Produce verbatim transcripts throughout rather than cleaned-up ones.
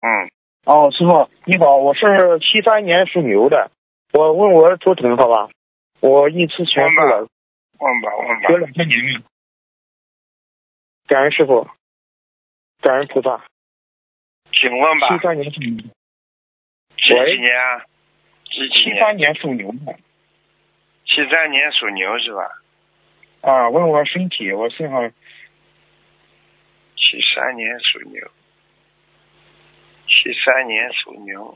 嗯。 哦，师傅你好，我是七三年属牛的，我问我图腾好吧？我一次全付了， 问吧问吧。 学两千年了。感恩师傅，感恩菩萨。 请问吧。 七三年属牛。 几几年啊？几几年？ 七三年属牛的。 七三年属牛是吧？ 啊，问我身体，我身上。 七三年属牛。七三年属牛。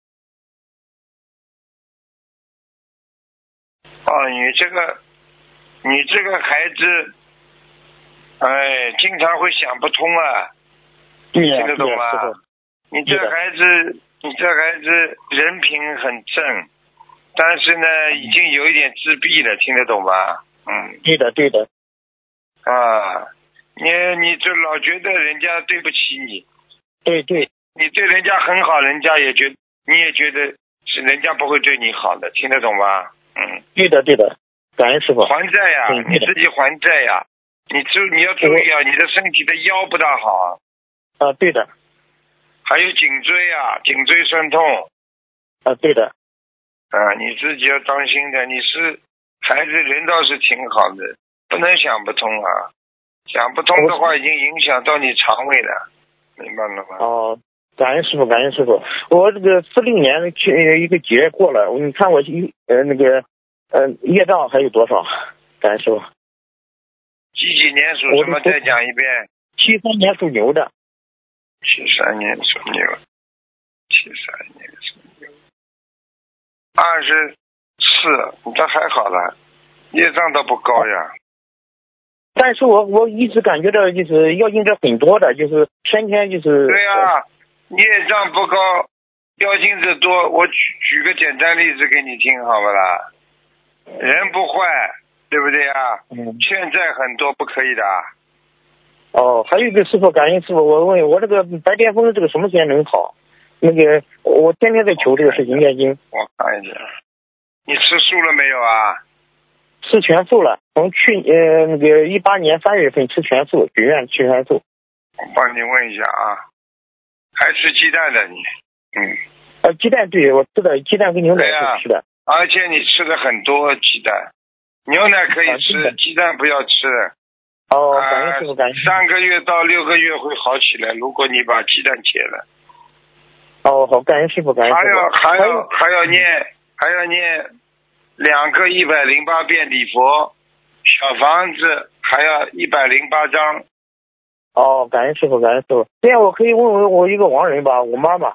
哦，你这个，你这个孩子，哎，经常会想不通啊。 对呀， 听得懂吗？你这孩子，你这孩子人品很正，但是呢，已经有一点自闭了，听得懂吧？嗯。 对的，对的。 啊，你你这老觉得人家对不起你。 对对。 你对人家很好，人家也觉，你也觉得是人家不会对你好的，听得懂吗？嗯。 对的，对的。感恩师傅。 还债呀，你自己还债呀。你注你要注意啊，你的身体的腰不大好。 啊，对的。 还有颈椎啊，颈椎酸痛。 啊，对的。 啊，你自己要当心的。你是孩子人倒是挺好的，不能想不通啊。想不通的话，已经影响到你肠胃了，明白了吗？ 哦，感恩师傅，感恩师傅。我这个四六年去一个节过了，你看我一呃那个呃业障还有多少？感恩师傅。 几几年属什么？再讲一遍。 七三年属牛的。 七三年属牛。七三年属牛。二十四，你这还好了，业障倒不高呀。 但是我我一直感觉到就是要应该很多的，就是天天就是。 对呀、啊，业障不高，妖精子多。我举举个简单例子给你听，好不啦？人不坏，对不对啊？ 嗯。 欠债很多，不可以的。 哦，还有一个师傅，感恩师傅，我问我这个白癜风这个什么时间能好？那个我天天在求这个事情念经。 我看一下，你吃素了没有啊？ 吃全素了，从去呃那个一八年三月份吃全素，许愿吃全素。 我帮你问一下啊，还吃鸡蛋的你？嗯。 呃，鸡蛋对我吃的鸡蛋跟牛奶是吃的。 啊、而且你吃的很多鸡蛋，牛奶可以吃，啊、鸡蛋不要吃。 哦，感恩师傅，感恩。 三个月到六个月会好起来，如果你把鸡蛋戒了。 哦，好，感恩师傅，感恩师傅。 还要还要还要念还要念两个一百零八遍礼佛，小房子还要一百零八张。 哦，感恩师傅，感恩师傅。这样我可以问问我一个亡人吧，我妈妈。